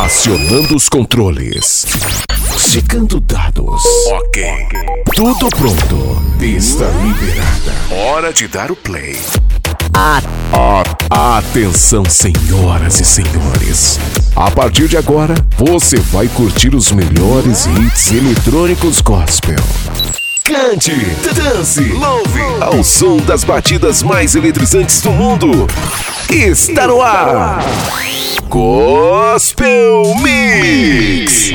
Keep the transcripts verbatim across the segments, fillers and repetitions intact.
Acionando os controles. Checando dados. Ok. Tudo pronto. Pista liberada. Hora de dar o play. A, a, atenção, senhoras e senhores. A partir de agora, você vai curtir os melhores hits eletrônicos gospel. Cante, dance, louve ao som das batidas mais eletrizantes do mundo. Está no ar Gospel Mix.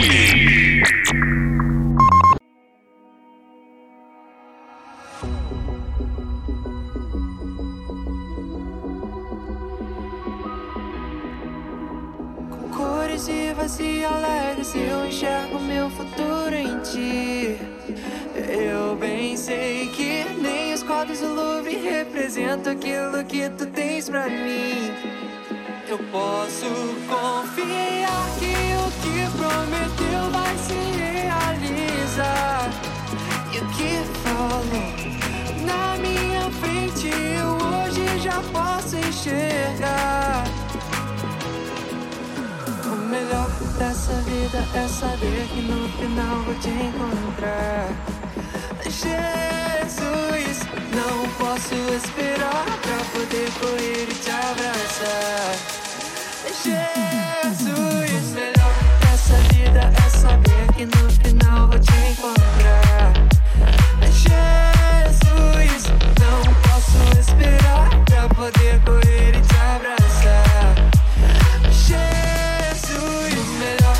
Com cores vivas e alegres eu enxergo meu futuro em ti. Eu bem sei que nem os quadros do Louvre representam aquilo que tu tens pra mim. Eu posso confiar que o que prometeu vai se realizar. E o que falou na minha frente eu hoje já posso enxergar. O melhor dessa vida é saber que no final vou te encontrar. Jesus, não posso esperar pra poder correr e te abraçar. Jesus, o melhor dessa vida é saber que no final vou te encontrar. Jesus, não posso esperar pra poder correr e te abraçar. Jesus, o melhor.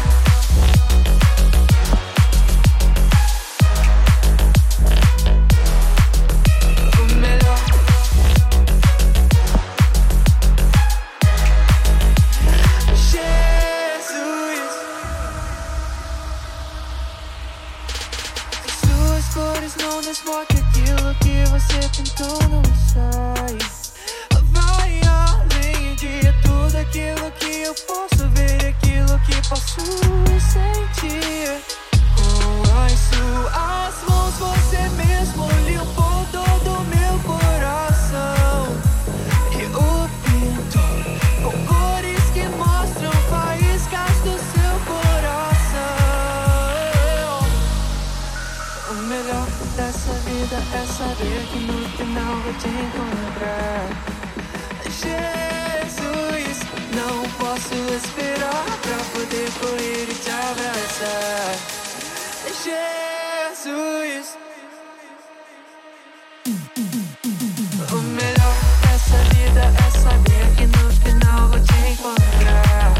Não desbote aquilo que você tentou, não sai. Vai além de tudo aquilo que eu posso ver, aquilo que posso sentir. Com as suas mãos você mesmo limpou todo o meu coração e o pintou com cores que mostram faíscas do seu coração. O melhor dessa vida é saber que no final vou te encontrar. Jesus, não posso esperar pra poder correr e te abraçar. Jesus, o melhor dessa vida é saber que no final vou te encontrar.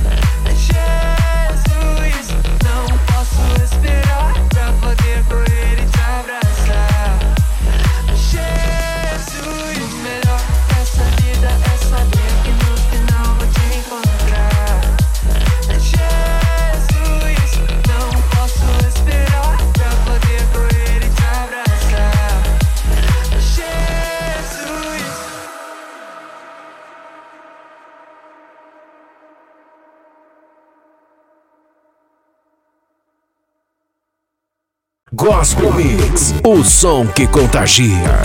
Jesus, não posso esperar pra poder correr e te abraçar. Jesus, o melhor dessa vida é saber que no final vou te encontrar. Jesus, não posso esperar pra poder correr e te abraçar. Jesus. Gospel Mix, o som que contagia.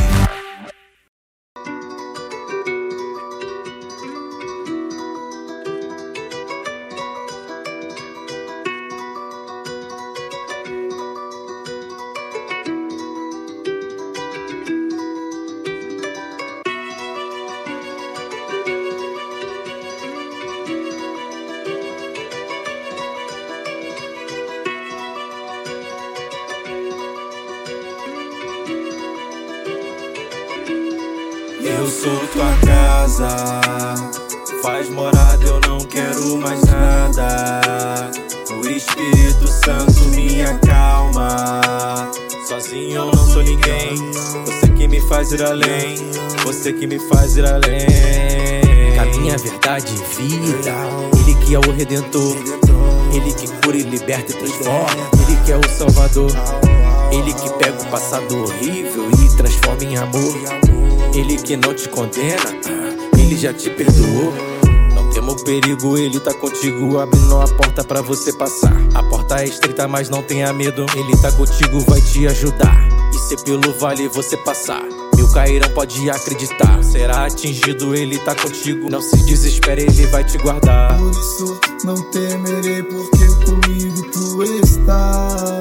Eu sou tua casa, faz morada, eu não quero mais nada. O Espírito Santo me acalma. Sozinho eu não sou ninguém, você que me faz ir além, você que me faz ir além. Caminha, verdade e vida, Ele que é o Redentor, Ele que cura e liberta e transforma, Ele que é o Salvador, Ele que pega o passado horrível e transforma em amor, Ele que não te condena, Ele já te perdoou. Não temo perigo, Ele tá contigo, abrindo a porta pra você passar. A porta é estreita, mas não tenha medo, Ele tá contigo, vai te ajudar. E se pelo vale você passar, mil cairão, pode acreditar. Será atingido, ele tá contigo. Não se desespere, ele vai te guardar. Por isso não temerei, porque comigo tu estás.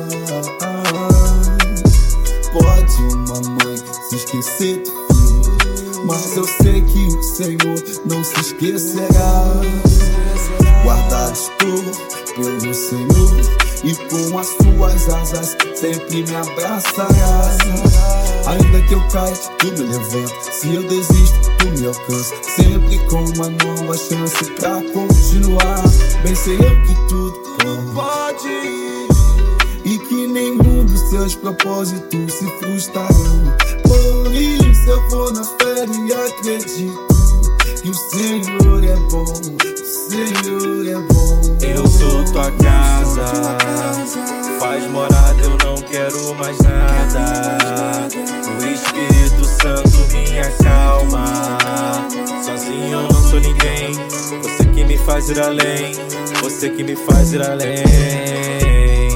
Pode uma mãe se esquecer do filho, mas eu sei que o Senhor não se esquecerá. Guardado estou pelo Senhor, e com as suas asas sempre me abraçarás. Ainda que eu caia, tu me levanta. Se eu desisto, tu me alcança. Sempre com uma nova chance pra continuar. Bem sei eu que tudo pode ir, e que nenhum dos seus propósitos se frustrarão. Por isso eu vou na fé e acredito que o Senhor é bom, o Senhor é bom. Eu sou tua casa, faz morada, eu não quero mais nada. O Espírito Santo me acalma. Sozinho eu não sou ninguém, você que me faz ir além, você que me faz ir além.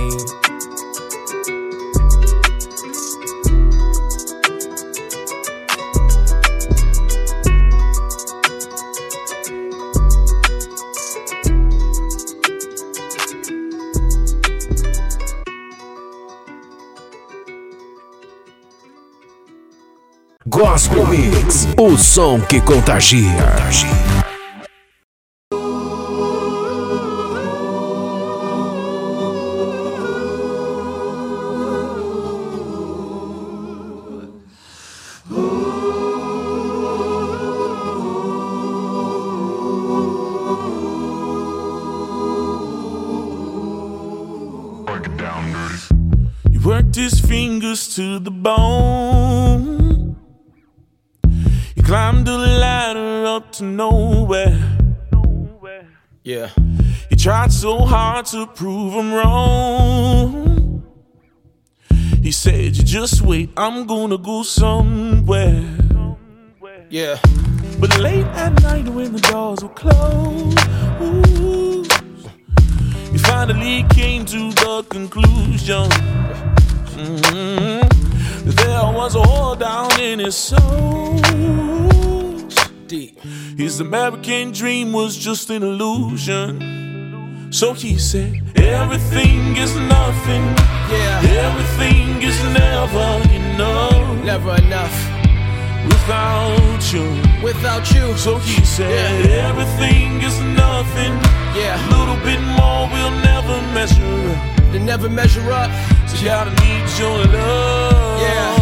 Gospel Mix, o som que contagia. He worked his fingers to the bone. Climbed the ladder up to nowhere. Yeah. He tried so hard to prove him wrong. He said, you just wait, I'm gonna go somewhere. Yeah. But late at night when the doors were closed, ooh, he finally came to the conclusion, mm-hmm, that there was a hole down in his soul. Deep. His American dream was just an illusion. So he said, everything is nothing. Yeah. Everything is never enough. Never enough without you. Without you. So he said, yeah, everything is nothing. Yeah. A little bit more will never measure up. They never measure up. So you gotta need your love. Yeah.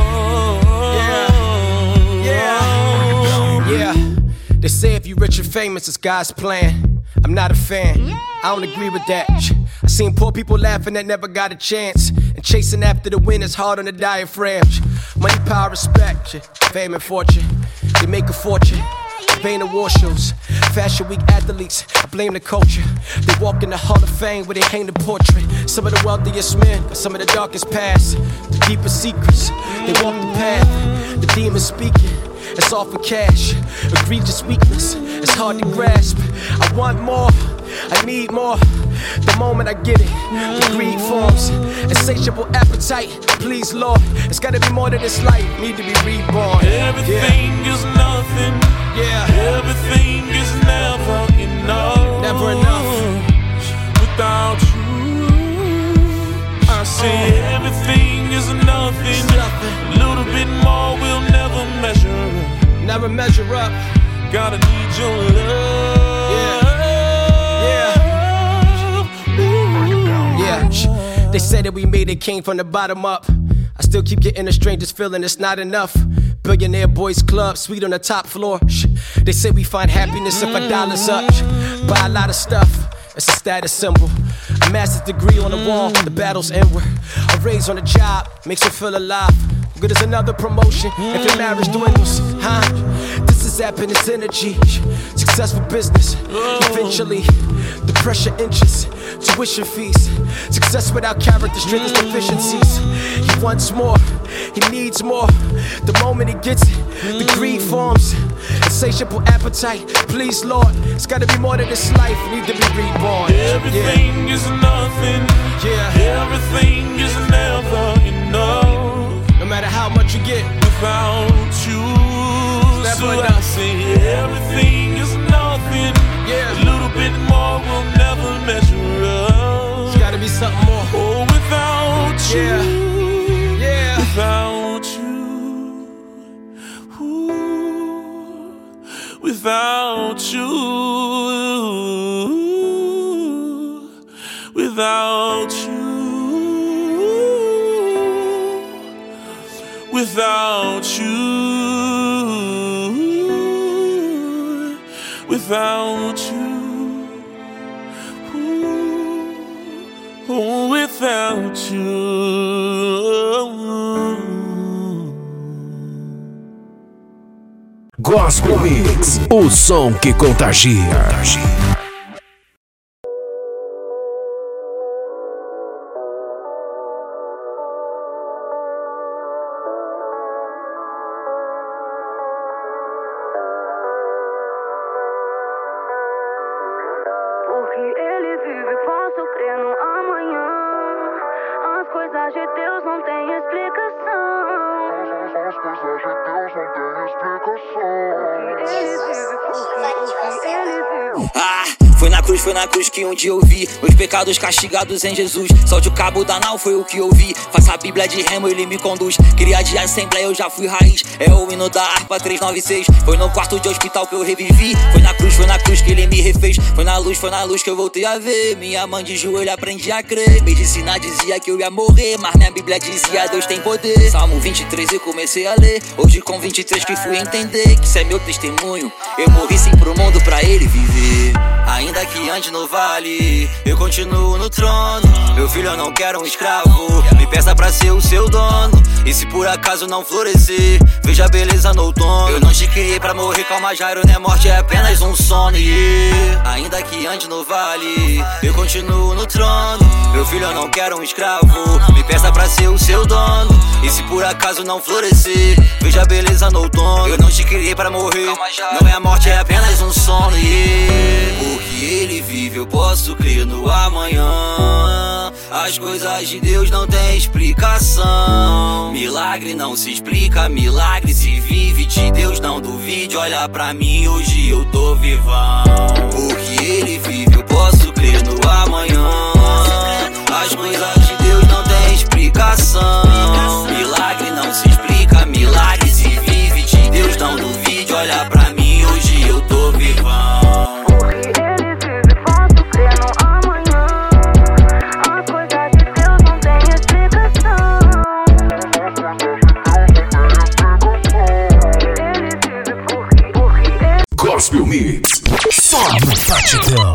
Yeah. Yeah. Yeah. They say if you rich and famous, it's God's plan. I'm not a fan, I don't agree with that. I seen poor people laughing that never got a chance, and chasing after the win is hard on the diaphragm. Money, power, respect, fame and fortune, they make a fortune. Vain award shows, Fashion Week athletes, I blame the culture. They walk in the Hall of Fame where they hang the portrait. Some of the wealthiest men got some of the darkest past, the deepest secrets. They walk the path, the demons speaking. It's all for cash, egregious weakness, it's hard to grasp. I want more, I need more. The moment I get it, the greed forms, insatiable appetite. Please, Lord, it's gotta be more than this life. Need to be reborn. Everything yeah. is nothing. Yeah. Everything is never enough. Never enough without you. I say oh. everything is nothing. nothing. A little bit more will never measure. Never measure up. Gotta need your love. Yeah. Yeah. Yeah. They said that we made it, came from the bottom up. I still keep getting the strangest feeling it's not enough. Billionaire boys club, suite on the top floor. They say we find happiness if our dollars up. Buy a lot of stuff, it's a status symbol. A master's degree on the wall, the battle's inward. A raise on the job, makes you feel alive. Good as another promotion, if your marriage dwindles, huh? This is happiness energy, successful business. Eventually, the pressure inches, tuition fees. Success without character, strengthens deficiencies. He wants more, he needs more. The moment he gets it, the greed forms. Insatiable appetite, please Lord, it's gotta be more than this life, need to be reborn. Everything yeah. is nothing, yeah. Everything is never enough. No matter how much you get, without you. So I say everything is nothing. Yeah. A little bit more will never measure up. It's gotta be something more. Oh, without you. Yeah. Yeah. Without you. Ooh. Without you. Without you. Without you, without you, ooh, oh, without you. Gospel Mix, o som que contagia. Ah, foi na cruz, foi na cruz que um dia eu vi meus pecados castigados em Jesus. Solte o cabo da nau, foi o que eu vi. Faça a Bíblia de remo, ele me conduz. Cria de assembleia, eu já fui raiz. É o hino da harpa trezentos e noventa e seis. Foi no quarto de hospital que eu revivi. Foi na cruz, foi na cruz que ele me refez. Foi na luz, foi na luz que eu voltei a ver. Minha mãe de joelho aprendi a crer. Medicina dizia que eu ia morrer, mas minha Bíblia dizia Deus tem poder. Salmo vinte e três eu comecei a ler. Hoje com vinte e três que fui entender que isso é meu testemunho. Eu morri sim pro mundo pra ele viver. Ainda que ande no vale, eu continuo no trono. Meu filho, eu não quero um escravo. Me peça pra ser o seu dono. E se por acaso não florescer, veja a beleza no outono. Eu não te criei pra morrer, calma Jairo, né? Morte é apenas um sono, yeah. Ainda que ande no vale, eu continuo no trono. Meu filho, eu não quero um escravo. Me peça pra ser o seu dono. E se por acaso não florescer, veja a beleza no outono. Eu não te criei pra morrer, não é a morte, é apenas um sono, yeah. Porque ele vive, eu posso crer no amanhã. As coisas de Deus não tem explicação. Milagre não se explica, milagre se vive. De Deus não duvide, olha pra mim, hoje eu tô vivão. Porque ele vive, eu posso crer no amanhã. As coisas de Deus não tem explicação. Milagre não se explica, milagre se vive. De Deus não duvide, olha pra mim, hoje eu tô vivão. Gospel Mix, só no Batidão.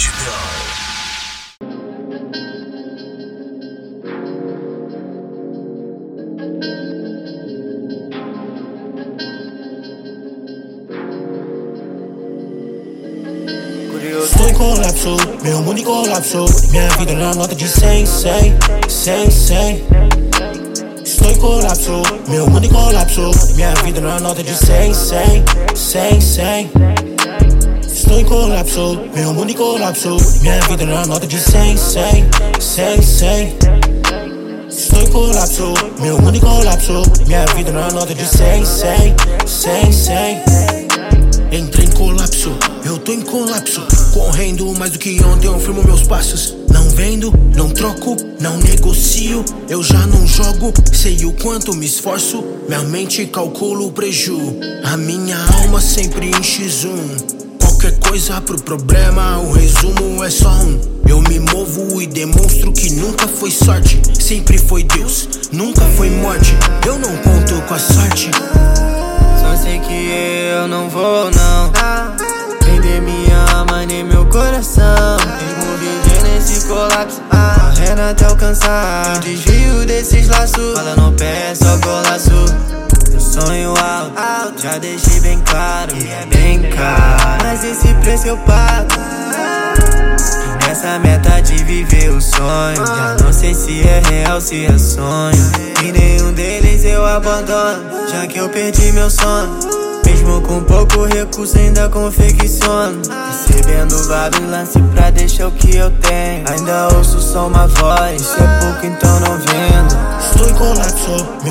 Estou em colapso, meu mundo em colapso. Minha vida na nota de cem, cem, cem, cem. Estou em colapso, meu mundo em colapso. Minha vida na nota de cem, cem, cem, cem. Estou em colapso, meu mundo em colapso. Minha vida na nota de cem, cem, cem, cem. Estou em colapso, meu mundo em colapso. Minha vida na nota de cem, cem, cem, cem. Entrei em colapso, eu tô em colapso. Correndo mais do que ontem, eu firmo meus passos. Não vendo, não troco, não negocio. Eu já não jogo, sei o quanto me esforço. Minha mente calcula o preju. A minha alma sempre em xis um. Qualquer coisa pro problema, o resumo é só um. Eu me movo e demonstro que nunca foi sorte. Sempre foi Deus, nunca foi morte. Eu não conto com a sorte. Só sei que eu não vou não vender minha alma nem meu coração. Mesmo viver nesse colapso, correndo até alcançar. Eu desvio desses laços, fala no pé, só golaço. Eu sonho alto, já deixei bem claro, e é bem caro, mas esse preço eu pago. E nessa meta de viver o sonho, já não sei se é real, se é sonho. E nenhum deles eu abandono, já que eu perdi meu sono. Mesmo com pouco recurso ainda confecciono, recebendo vários lances pra deixar o que eu tenho. Ainda ouço só uma voz, se é pouco então não vendo. Estou em colapso, meu mundo em colapso.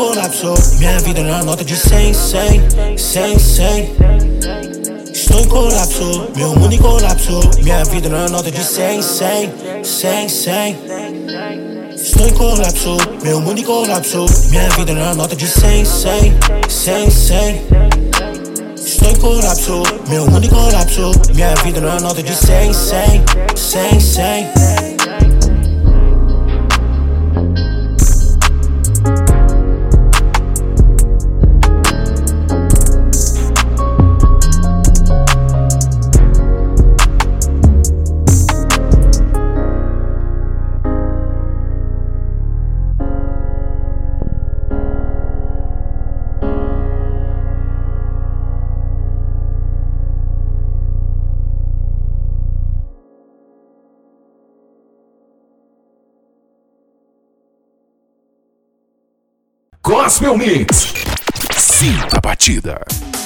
colapso. Minha vida na nota de cem, cem, cem, cem. Estou em colapso, meu mundo em colapso. Minha vida na nota de cem, cem, cem, cem. Estou em colapso, meu mundo em colapso. Minha vida na nota de cem, cem, cem, cem. Estou em colapso, meu mundo em colapso. Minha vida na nota de cem, cem, cem, cem. Gospel Mix. Sinta a batida.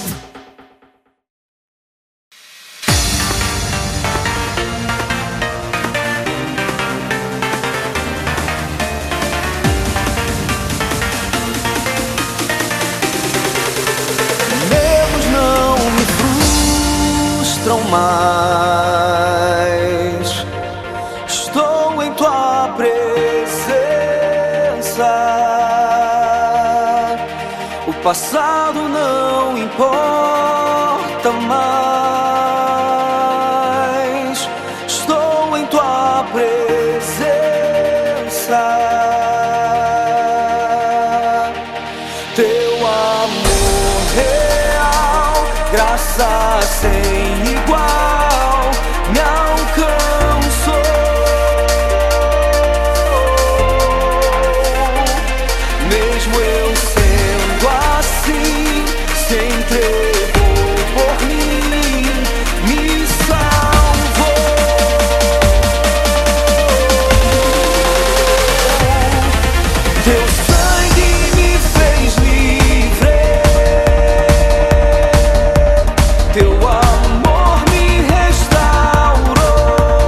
Meus não me frustram mais. Estou em tua presença. O passado não importa mais. Estou em tua presença. Teu amor real, graça sem igual, me alcançou. Mesmo eu sendo assim, se entregou por mim, me salvou. Teu sangue me fez livre, teu amor me restaurou.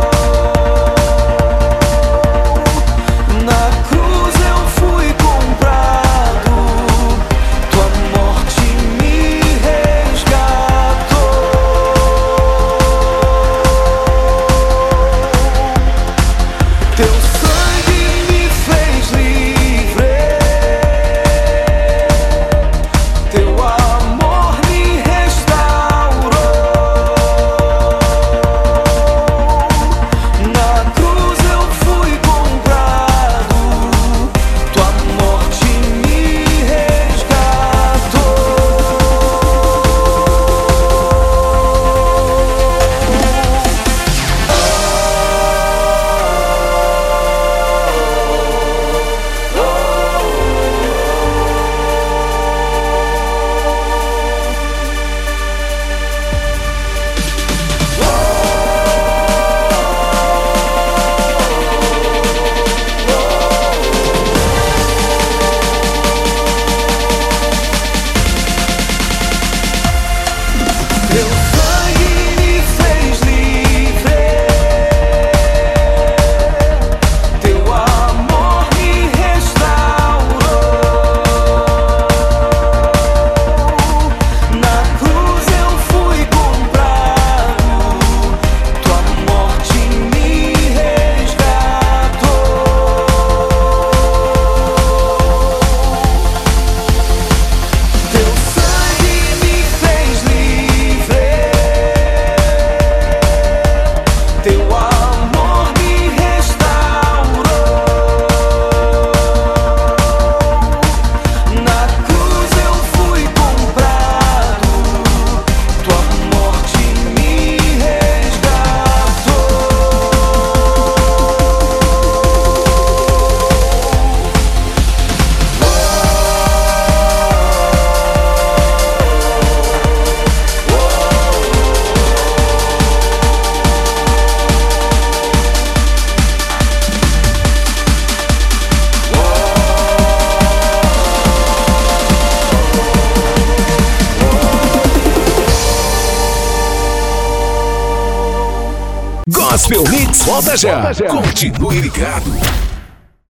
Na cruz eu fui comprado, tua morte me resgatou. Teu sangue me fez livre, teu amor me restaurou. Na cruz eu fui comprado, tua morte me resgatou. Teu sangue me fez livre, teu amor me restaurou. Na cruz eu fui comprado, tua morte me resgatou. Teu sangue me fez livre, teu amor me restaurou. Na cruz eu fui comprado, tua morte me resgatou. Gospel Mix volta já. Continue ligado.